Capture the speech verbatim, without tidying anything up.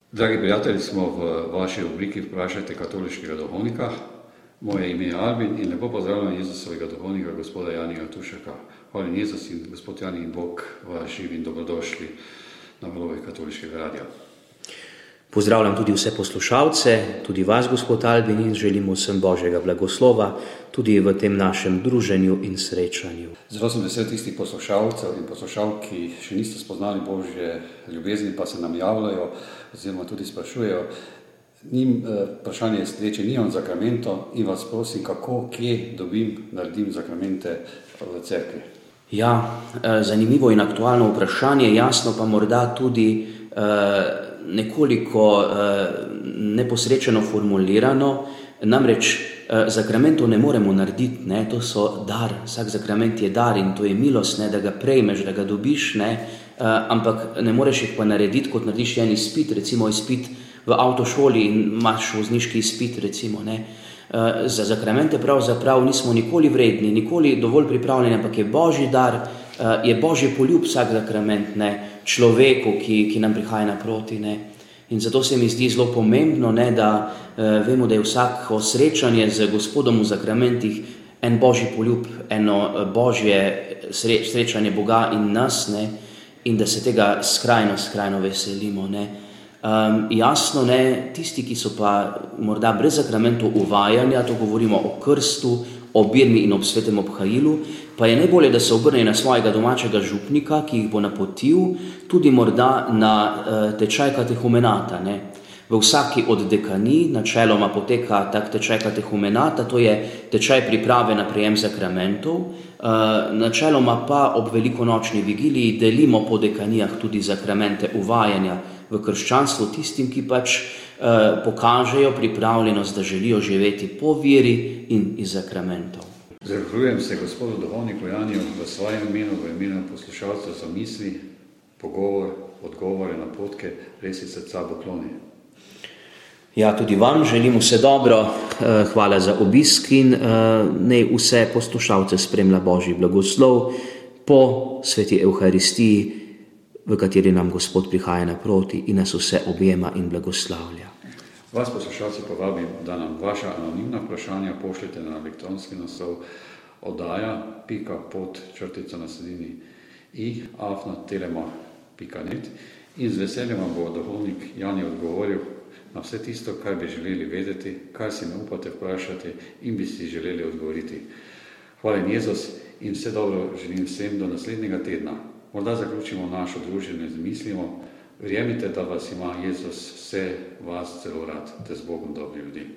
Dragi prijatelji, smo v vaši obliki Vprašajte katoliškega duhovnika. Moje ime je Albin in lepo pozdravljam Jezusovega duhovnika, gospoda Janija Tušeka. Hvala Jezus in gospod Jani in Bog vas živi in dobrodošli na valovih katoliškega radia. Pozdravljam tudi vse poslušalce, tudi vas, gospod Albin, in želimo vsem Božjega blagoslova tudi v tem našem druženju in srečanju. Zelo sem vesel tistih poslušalcev in poslušalk, ki še niste spoznali Božje ljubezni, pa se nam javljajo oziroma tudi sprašujejo. Njim vprašanje je sledeče: nimam zakramentov in vas prosim, kako, kje dobim, naredim zakramente v cerkvi. Ja, zanimivo in aktualno vprašanje, jasno pa morda tudi nekoliko neposrečeno formulirano. Namreč zakramentov ne moremo narediti, ne? To so dar, vsak zakrament je dar in to je milost, ne? Da ga prejmeš, da ga dobiš, ne? Ampak ne moreš jih pa narediti, kot narediš en izpit, recimo izpit v avtošoli in imaš vozniški izpit, recimo, ne. Za zakramente pravzaprav nismo nikoli vredni, nikoli dovolj pripravljeni, ampak je Božji dar, je Božji poljub vsak zakrament, ne, človeku, ki, ki nam prihaja naproti, ne. In zato se mi zdi zelo pomembno, ne, da vemo, da je vsako srečanje z Gospodom v zakramentih en Božji poljub, eno Božje srečanje Boga in nas, ne, in da se tega skrajno, skrajno veselimo, ne. Um, jasno, ne, tisti, ki so pa morda brez zakramentov uvajanja, to govorimo o krstu, o birmi in ob svetem obhajilu, pa je najbolje, da se obrnejo na svojega domačega župnika, ki jih bo napotil, tudi morda na uh, tečaj katehumenata, ne. V vsaki od dekanij načeloma poteka tak tečaj katehumenata, to je tečaj priprave na prejem zakramentov. Uh, načeloma pa ob velikonočni vigiliji delimo po dekanijah tudi zakramente uvajanja v krščanstvu tistim, ki pač uh, pokažejo pripravljenost, da želijo živeti po veri in iz zakramentov. Zahvaljujem se gospodu duhovniku Janiju v svojem imenu, v imenu poslušalcev za misli, pogovor, odgovore, napotke, res iz srca pokloni. Ja, tudi vam želim vse dobro, hvala za obisk in naj vse poslušalce spremlja Božji blagoslov po sveti Evharistiji, v kateri nam Gospod prihaja naproti in nas vse objema in blagoslavlja. Vas poslušalci povabim, da nam vaša anonimna vprašanja pošljete na elektronski naslov oddaja pika pod črtica na sredini i afna telema pika net in z veseljem vam bo duhovnik Jani odgovoril na vse tisto, kar bi želeli vedeti, kar si ne upate vprašati in bi si želeli odgovoriti. Hvala Jezus in vse dobro želim vsem do naslednjega tedna. Morda zaključimo našo druženje z mislimo: verjemite, da vas ima Jezus vse vas celo rad, te z Bogom dobri ljudi.